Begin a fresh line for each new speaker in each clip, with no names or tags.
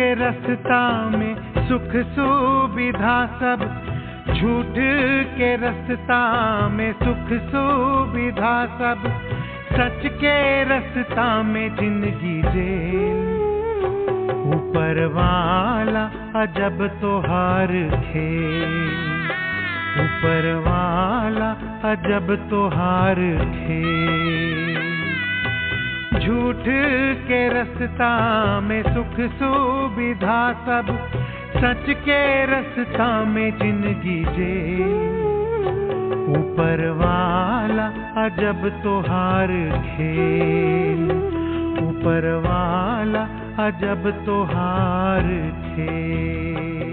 के रास्ता में सुख सुविधा सब, झूठ के रास्ता में सुख सुविधा सब, सच के रास्ता में जिंदगी जेल। ऊपर वाला अजब तोहार खेल, ऊपर वाला अजब तोहार खेल। झूठ के रास्ता में सुख सुविधा सब, सच के रास्ता में जिंदगी जेल। ऊपर वाला अजब तोहार खेल, ऊपर वाला अजब तोहार खेल।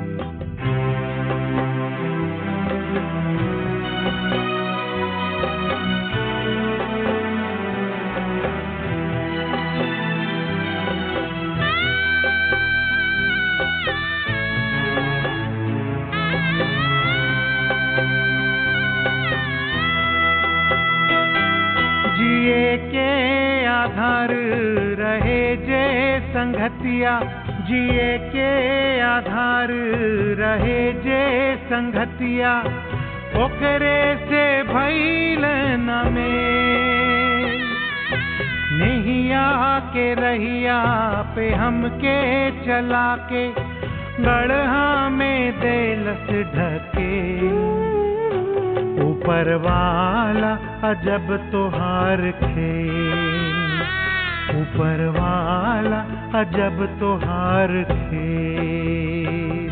जिए के आधार रहे जे संगतिया, जिए के आधार रहे जे संगतिया, ओकरे से भइल न मेल। नैया के रहिया पे हमके चला के, गढ़ा में देलस ढकेल। ऊपर वाला अजब तोहार खेल, ऊपर वाला अजब तोहार खेल।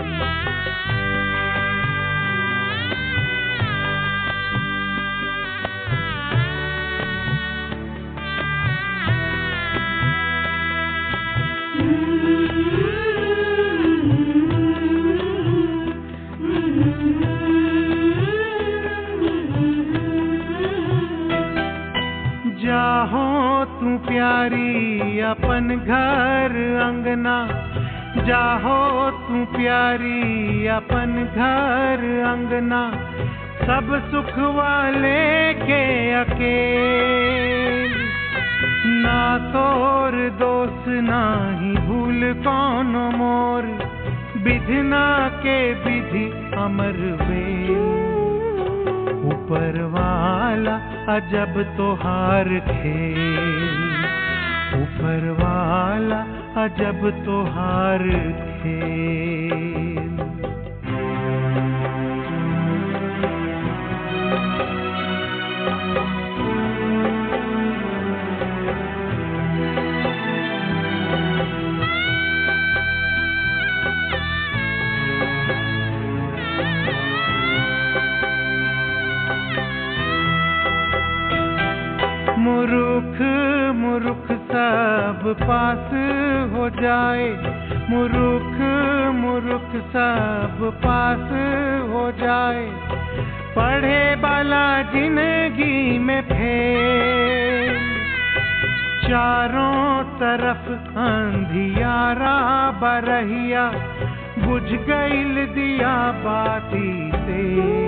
जाहो तू प्यारी अपन घर अंगना, जाहो तू प्यारी अपन घर अंगना, सब सुख वाले के अकेल। ना तोर दोस्त ना ही भूल कौन मोर, विधना के विधि अमर वेल। ऊपर वाला अजब तोहार खेल, ऊपर वाला अजब तोहार खेल। मुरुख मुरुख सब पास हो जाए, मुरुख मुरुख सब पास हो जाए। पढ़े वाला जिंदगी में फेल, चारों तरफ अंधियारा बरहिया, बुझ गईल दिया बाती से।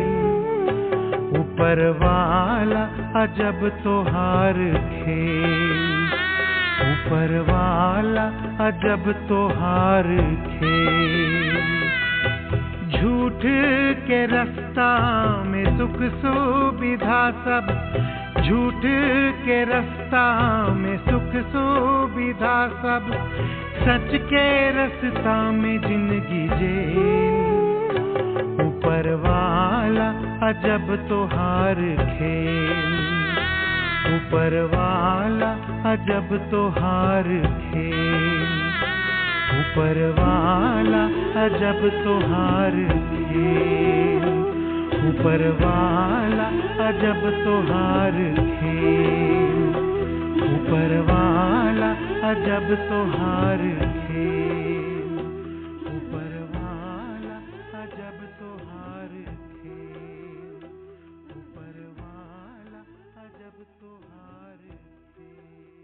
ऊपर वाला अजब तोहार खेल, ऊपर वाला अजब तोहार खेल। झूठ के रास्ता में सुख सुविधा सब, झूठ के रास्ता में सुख सुविधा सब, सच के रास्ता में जिंदगी जेल। ऊपर वाला अजब तोहार खेल, ऊपर वाला अजब तोहार खेल। ऊपर वाला अजब तोहार खेल, ऊपर वाला अजब तोहार खेल। ऊपर वाला अजब तोहार खेल, ऊपर वाला अजब तोहार खेल, ऊपर वाला अजब तोहार खेल।